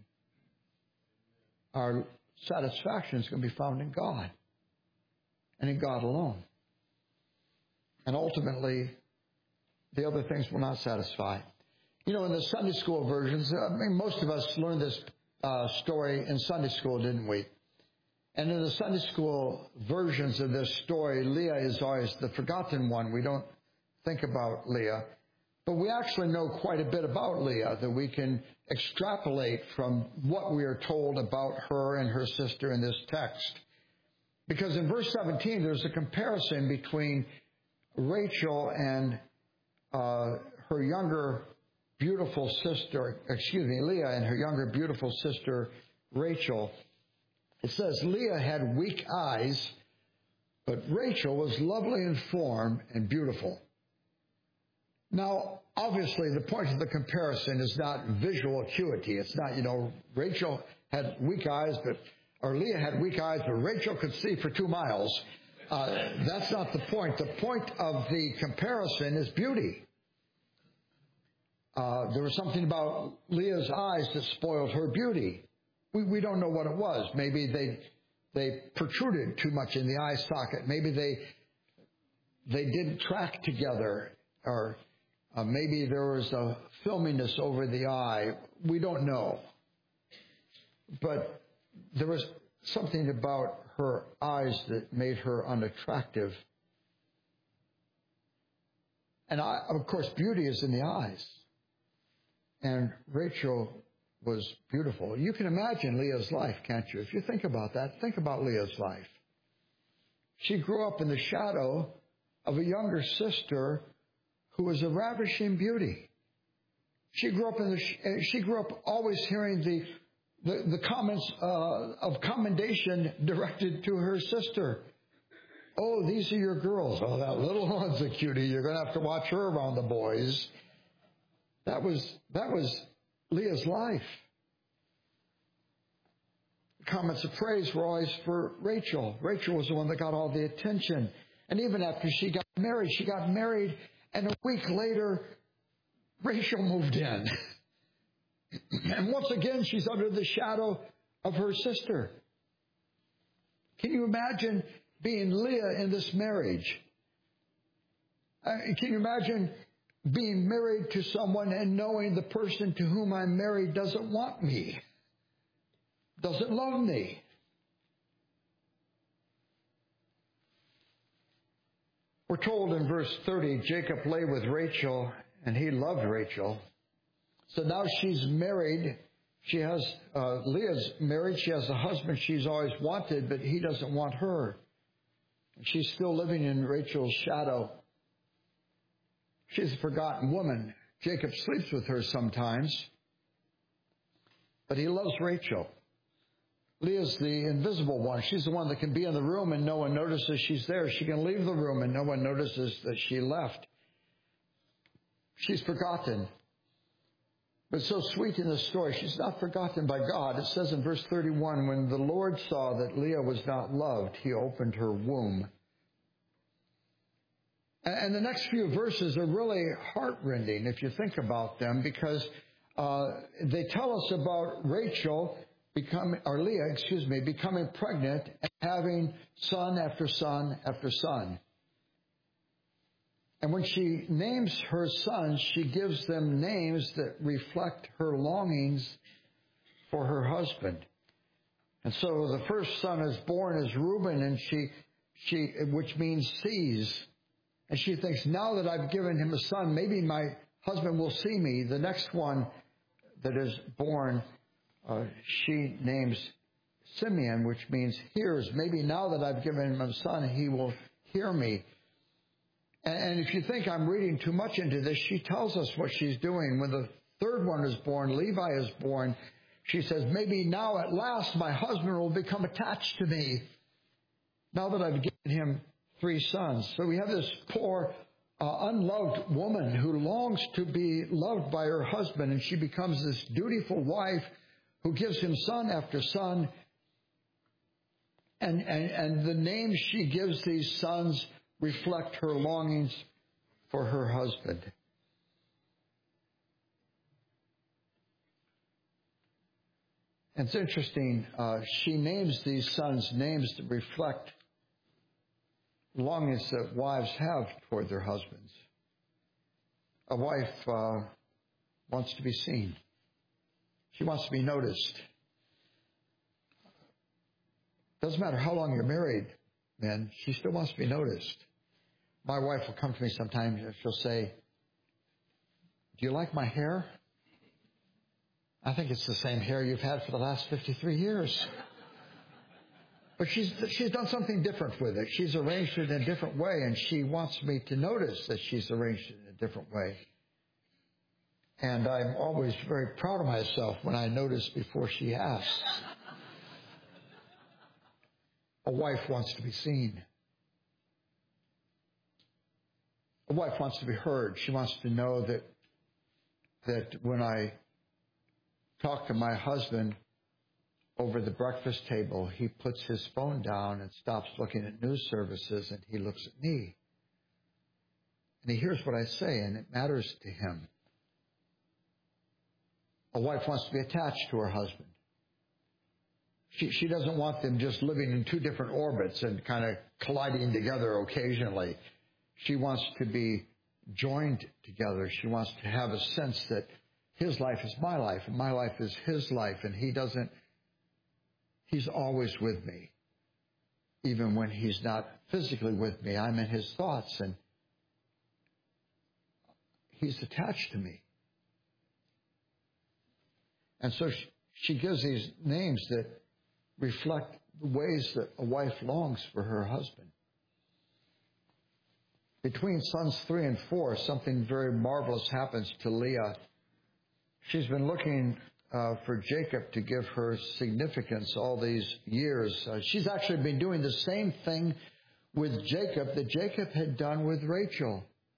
Our satisfaction is going to be found in God and in God alone. And ultimately, the other things will not satisfy. You know, in the Sunday school versions, I mean, most of us learned this uh, story in Sunday school, didn't we? And in the Sunday school versions of this story, Leah is always the forgotten one. We don't think about Leah. But we actually know quite a bit about Leah that we can extrapolate from what we are told about her and her sister in this text. Because in verse seventeen, there's a comparison between Rachel and Uh, her younger beautiful sister, excuse me, Leah and her younger beautiful sister, Rachel. It says Leah had weak eyes, but Rachel was lovely in form and beautiful. Now, obviously, the point of the comparison is not visual acuity. It's not, you know, Rachel had weak eyes, but, or Leah had weak eyes, but Rachel could see for two miles. Uh, that's not the point. The point of the comparison is beauty. Uh, there was something about Leah's eyes that spoiled her beauty. We, we don't know what it was. Maybe they they protruded too much in the eye socket. Maybe they they didn't track together, or uh, maybe there was a filminess over the eye. We don't know. But there was something about her eyes that made her unattractive. And I, of course, beauty is in the eyes. And Rachel was beautiful. You can imagine Leah's life, can't you? If you think about that, think about Leah's life. She grew up in the shadow of a younger sister who was a ravishing beauty. She grew up in the. She grew up always hearing the the, the comments uh, of commendation directed to her sister. Oh, these are your girls. Oh, that little one's a cutie. You're going to have to watch her around the boys. That was that was Leah's life. Comments of praise were always for Rachel. Rachel was the one that got all the attention. And even after she got married, she got married, and a week later, Rachel moved in. And once again, she's under the shadow of her sister. Can you imagine being Leah in this marriage? Uh, can you imagine being married to someone and knowing the person to whom I'm married doesn't want me, doesn't love me. We're told in verse thirty, Jacob lay with Rachel, and he loved Rachel. So now she's married. She has, uh, Leah's married. She has a husband she's always wanted, but he doesn't want her. She's still living in Rachel's shadow. She's a forgotten woman. Jacob sleeps with her sometimes, but he loves Rachel. Leah's the invisible one. She's the one that can be in the room and no one notices she's there. She can leave the room and no one notices that she left. She's forgotten. But it's so sweet in this story. She's not forgotten by God. It says in verse thirty-one, when the Lord saw that Leah was not loved, he opened her womb. And the next few verses are really heartrending if you think about them, because uh, they tell us about Rachel becoming, or Leah, excuse me, becoming pregnant and having son after son after son. And when she names her sons, she gives them names that reflect her longings for her husband. And so the first son is born as Reuben, and she, she, which means sees. And she thinks, now that I've given him a son, maybe my husband will see me. The next one that is born, uh, she names Simeon, which means hears. Maybe now that I've given him a son, he will hear me. And if you think I'm reading too much into this, she tells us what she's doing. When the third one is born, Levi is born, she says, maybe now at last my husband will become attached to me, now that I've given him three sons. So we have this poor, uh, unloved woman who longs to be loved by her husband, and she becomes this dutiful wife who gives him son after son. And, and, and the names she gives these sons reflect her longings for her husband. And it's interesting, uh, she names these sons names that reflect longings that wives have toward their husbands. A wife uh, wants to be seen. She wants to be noticed. Doesn't matter how long you're married, men, she still wants to be noticed. My wife will come to me sometimes and she'll say, do you like my hair? I think it's the same hair you've had for the last fifty-three years. But she's she's done something different with it. She's arranged it in a different way, and she wants me to notice that she's arranged it in a different way. And I'm always very proud of myself when I notice before she asks. A wife wants to be seen. A wife wants to be heard. She wants to know that that when I talk to my husband over the breakfast table, he puts his phone down and stops looking at news services, and he looks at me. And he hears what I say, and it matters to him. A wife wants to be attached to her husband. She, she doesn't want them just living in two different orbits and kind of colliding together occasionally. She wants to be joined together. She wants to have a sense that his life is my life, and my life is his life, and he doesn't, he's always with me. Even when he's not physically with me, I'm in his thoughts, and he's attached to me. And so she, she gives these names that reflect the ways that a wife longs for her husband. Between sons three and four, something very marvelous happens to Leah. She's been looking uh, for Jacob to give her significance all these years. Uh, she's actually been doing the same thing with Jacob that Jacob had done with Rachel.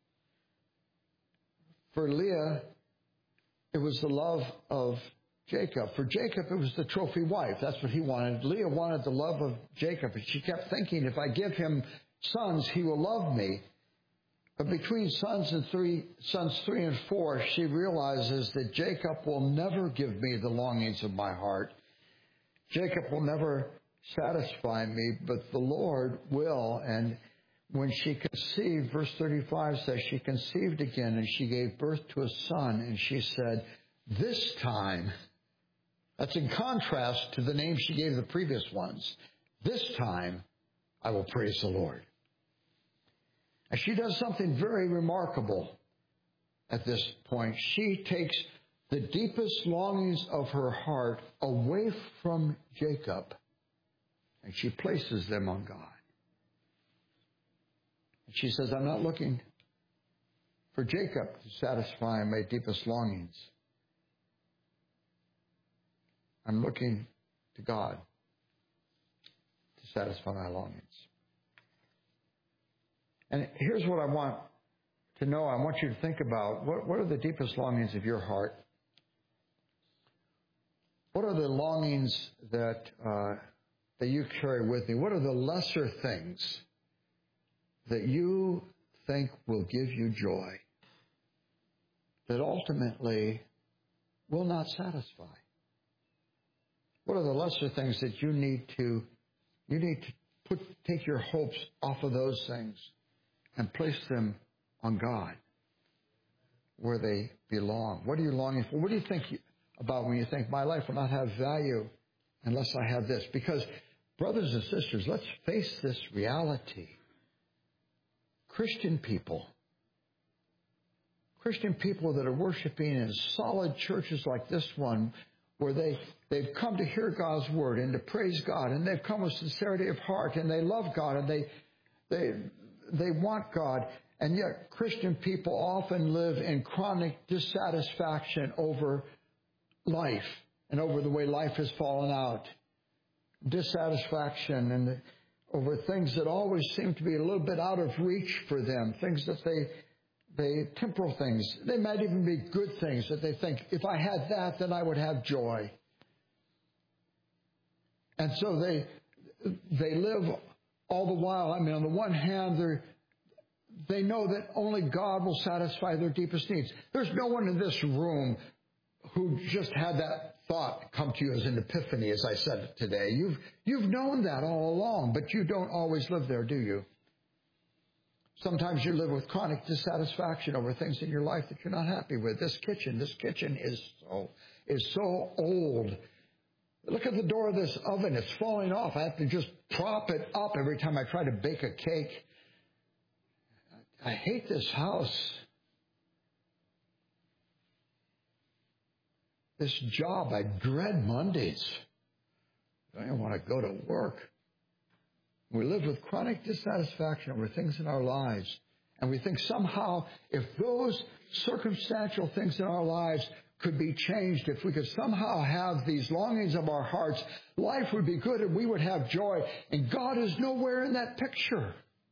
For Leah, it was the love of Jacob. For Jacob, it was the trophy wife. That's what he wanted. Leah wanted the love of Jacob. And she kept thinking, if I give him sons, he will love me. But between sons and three, sons three and four, she realizes that Jacob will never give me the longings of my heart. Jacob will never satisfy me, but the Lord will. And when she conceived, verse thirty-five says, she conceived again and she gave birth to a son, and she said, this time, that's in contrast to the name she gave the previous ones, this time I will praise the Lord. And she does something very remarkable at this point. She takes the deepest longings of her heart away from Jacob, and she places them on God. And she says, I'm not looking for Jacob to satisfy my deepest longings. I'm looking to God to satisfy my longings. And here's what I want to know. I want you to think about. What, what are the deepest longings of your heart? What are the longings that uh, that you carry with you? What are the lesser things that you think will give you joy that ultimately will not satisfy? What are the lesser things that you need to you need to put take your hopes off of those things and place them on God, where they belong? What are you longing for? What do you think about when you think, my life will not have value unless I have this? Because, brothers and sisters, let's face this reality. Christian people, Christian people that are worshiping in solid churches like this one, where they, they've come to hear God's word and to praise God, and they've come with sincerity of heart, and they love God, and they they they want God. And yet Christian people often live in chronic dissatisfaction over life and over the way life has fallen out. Dissatisfaction and over things that always seem to be a little bit out of reach for them. Things that they, they, temporal things. They might even be good things that they think, if I had that, then I would have joy. And so they, they live all the while. I mean, on the one hand, they're, They know that only God will satisfy their deepest needs. There's no one in this room who just had that thought come to you as an epiphany, as I said today. You've, you've known that all along, but you don't always live there, do you? Sometimes you live with chronic dissatisfaction over things in your life that you're not happy with. This kitchen, this kitchen is so, is so old. Look at the door of this oven. It's falling off. I have to just prop it up every time I try to bake a cake. I hate this house. This job, I dread Mondays. I don't want to go to work. We live with chronic dissatisfaction over things in our lives. And we think somehow if those circumstantial things in our lives could be changed, if we could somehow have these longings of our hearts, life would be good and we would have joy. And God is nowhere in that picture.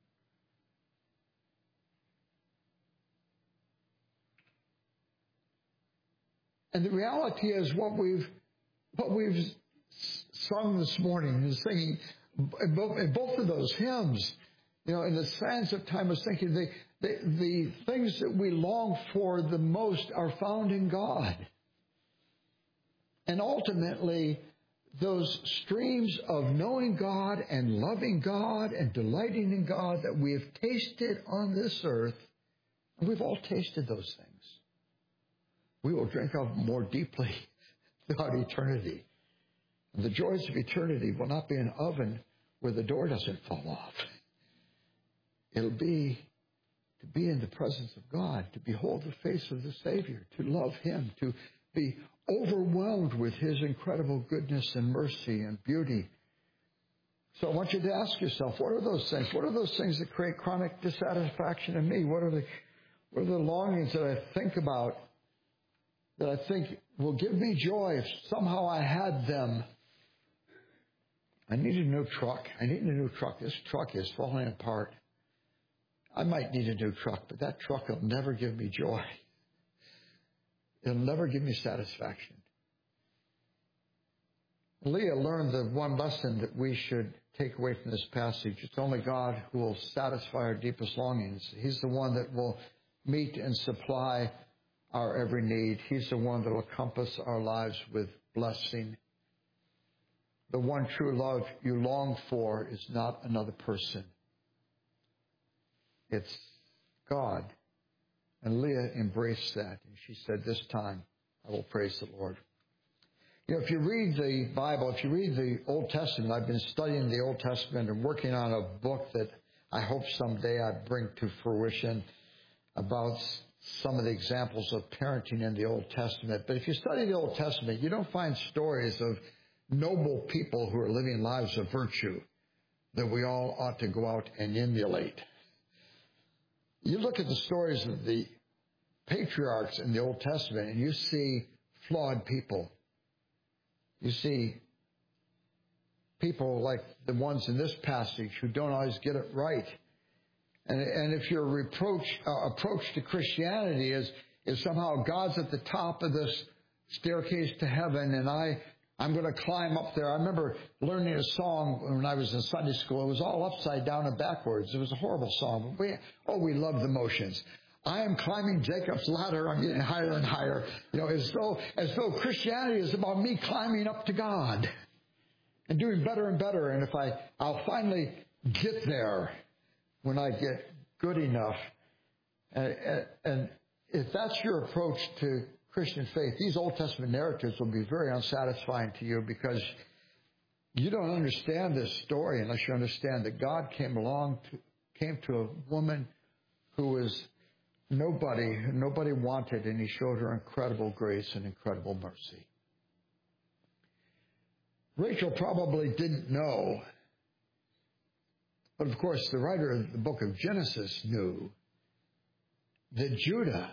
And the reality is what we've what we've sung this morning and singing in both, in both of those hymns, you know, in the sands of time, I was thinking the, the the things that we long for the most are found in God. And ultimately, those streams of knowing God and loving God and delighting in God that we have tasted on this earth, and we've all tasted those things, we will drink of more deeply throughout eternity. And the joys of eternity will not be an oven where the door doesn't fall off. It'll be to be in the presence of God, to behold the face of the Savior, to love Him, to be overwhelmed with His incredible goodness and mercy and beauty. So I want you to ask yourself, what are those things? What are those things that create chronic dissatisfaction in me? What are the, what are the longings that I think about that I think will give me joy if somehow I had them? I need a new truck. I need a new truck. This truck is falling apart. I might need a new truck, but that truck will never give me joy. It'll never give me satisfaction. Leah learned the one lesson that we should take away from this passage. It's only God who will satisfy our deepest longings. He's the one that will meet and supply our every need. He's the one that will compass our lives with blessing. The one true love you long for is not another person. It's God. And Leah embraced that. And she said, this time I will praise the Lord. You know, if you read the Bible, if you read the Old Testament, I've been studying the Old Testament and working on a book that I hope someday I bring to fruition about some of the examples of parenting in the Old Testament. But if you study the Old Testament, you don't find stories of noble people who are living lives of virtue that we all ought to go out and emulate. You look at the stories of the patriarchs in the Old Testament and you see flawed people. You see people like the ones in this passage who don't always get it right. And, and if your reproach, uh, approach to Christianity is, is somehow God's at the top of this staircase to heaven and I, I'm going to climb up there. I remember learning a song when I was in Sunday school. It was all upside down and backwards. It was a horrible song. But we, oh, we loved the motions. I am climbing Jacob's ladder. I'm getting higher and higher. You know, as though, as though Christianity is about me climbing up to God and doing better and better. And if I, I'll finally get there when I get good enough. And, and if that's your approach to Christian faith, these Old Testament narratives will be very unsatisfying to you because you don't understand this story unless you understand that God came along, to, came to a woman who was nobody, nobody wanted, and he showed her incredible grace and incredible mercy. Rachel probably didn't know, but of course the writer of the book of Genesis knew that Judah,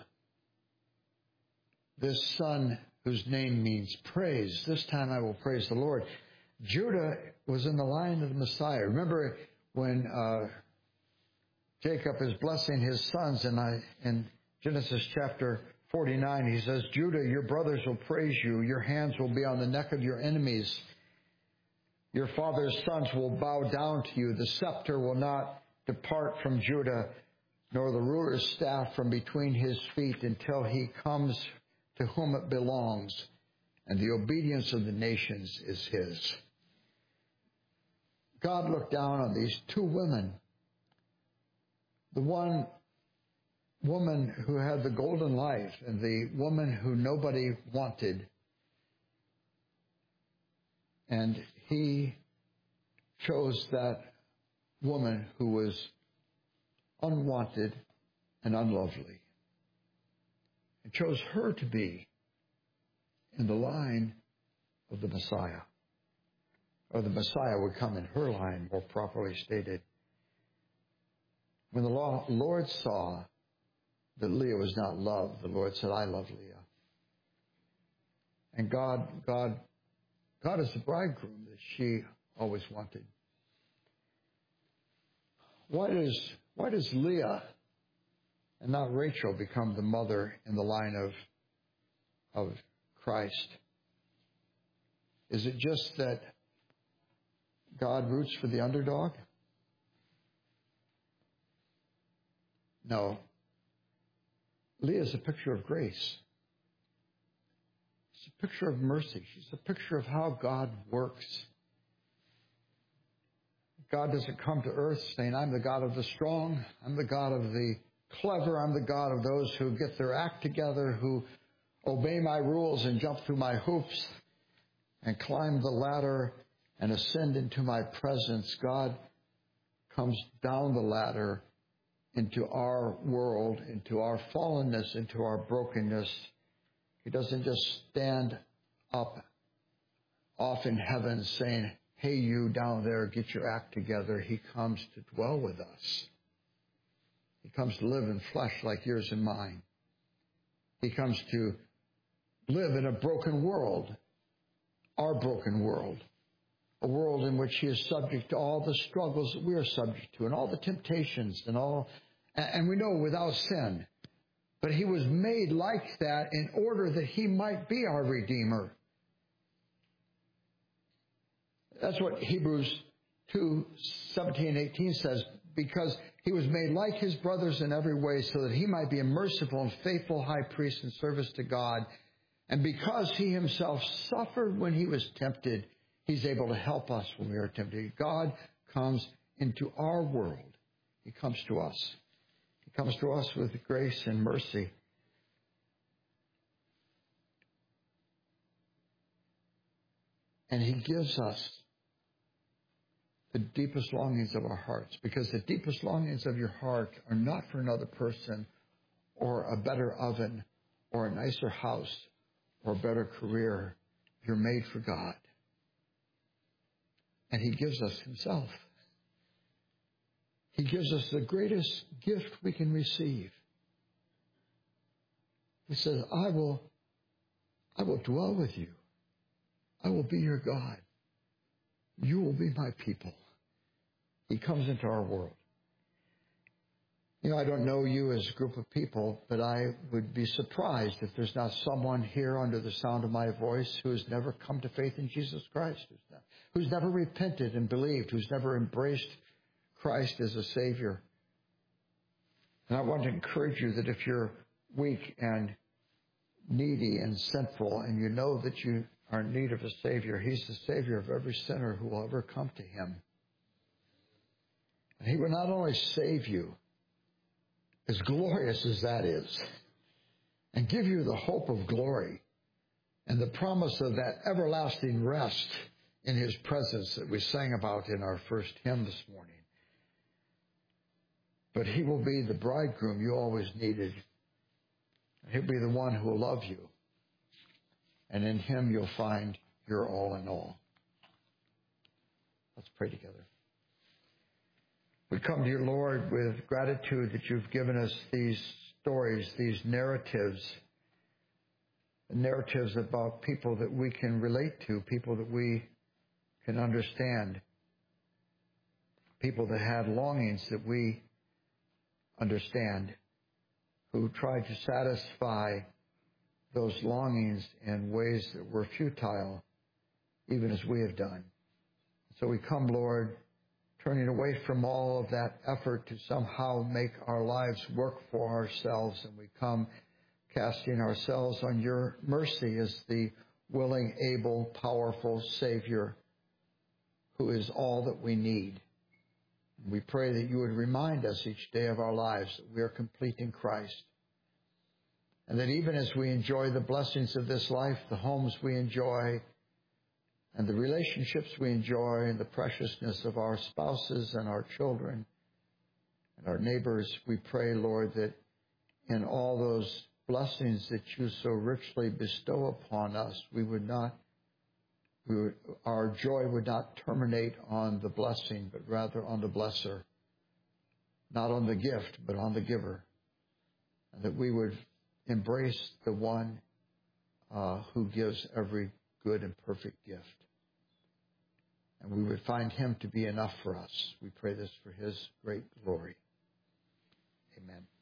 this son whose name means praise, this time I will praise the Lord. Judah was in the line of the Messiah. Remember when uh, Jacob is blessing his sons, and I, in Genesis chapter forty-nine, he says, Judah, your brothers will praise you. Your hands will be on the neck of your enemies. Your father's sons will bow down to you. The scepter will not depart from Judah, nor the ruler's staff from between his feet until he comes to whom it belongs, and the obedience of the nations is his. God looked down on these two women. The one woman who had the golden life and the woman who nobody wanted. And he chose that woman who was unwanted and unlovely. And chose her to be in the line of the Messiah. Or the Messiah would come in her line, more properly stated. When the Lord saw that Leah was not loved, the Lord said, I love Leah. And God, God, God is the bridegroom that she always wanted. Why does, why does Leah and not Rachel become the mother in the line of, of Christ? Is it just that God roots for the underdog? No. Leah is a picture of grace. She's a picture of mercy. She's a picture of how God works. God doesn't come to earth saying, I'm the God of the strong. I'm the God of the clever. I'm the God of those who get their act together, who obey my rules and jump through my hoops and climb the ladder and ascend into my presence. God comes down the ladder into our world, into our fallenness, into our brokenness. He doesn't just stand up off in heaven saying, hey, you down there, get your act together. He comes to dwell with us. He comes to live in flesh like yours and mine. He comes to live in a broken world, our broken world, a world in which he is subject to all the struggles that we are subject to and all the temptations and all, and we know without sin. But he was made like that in order that he might be our Redeemer. That's what Hebrews two, seventeen and eighteen says, because he was made like his brothers in every way so that he might be a merciful and faithful high priest in service to God. And because he himself suffered when he was tempted, he's able to help us when we are tempted. God comes into our world. He comes to us. He comes to us with grace and mercy. And He gives us the deepest longings of our hearts, because the deepest longings of your heart are not for another person or a better oven or a nicer house or a better career. You're made for God. And He gives us Himself. He gives us the greatest gift we can receive. He says, I will, I will dwell with you. I will be your God. You will be my people. He comes into our world. You know, I don't know you as a group of people, but I would be surprised if there's not someone here under the sound of my voice who has never come to faith in Jesus Christ, who's, not, who's never repented and believed, who's never embraced Christ as a Savior. And I want to encourage you that if you're weak and needy and sinful, and you know that you are in need of a Savior, He's the Savior of every sinner who will ever come to Him. And He will not only save you, as glorious as that is, and give you the hope of glory and the promise of that everlasting rest in His presence that we sang about in our first hymn this morning. But He will be the bridegroom you always needed. He'll be the one who will love you. And in Him you'll find your all in all. Let's pray together. We come to you, Lord, with gratitude that you've given us these stories, these narratives, narratives about people that we can relate to, people that we can understand, people that had longings that we understand, who tried to satisfy those longings in ways that were futile, even as we have done. So we come, Lord, turning away from all of that effort to somehow make our lives work for ourselves, and we come casting ourselves on your mercy as the willing, able, powerful Savior who is all that we need. We pray that you would remind us each day of our lives that we are complete in Christ, and that even as we enjoy the blessings of this life, the homes we enjoy, and the relationships we enjoy, and the preciousness of our spouses and our children and our neighbors, we pray, Lord, that in all those blessings that you so richly bestow upon us, we would not, we would, our joy would not terminate on the blessing, but rather on the blesser, not on the gift, but on the giver, and that we would embrace the one uh, who gives every good and perfect gift. And we would find Him to be enough for us. We pray this for His great glory. Amen.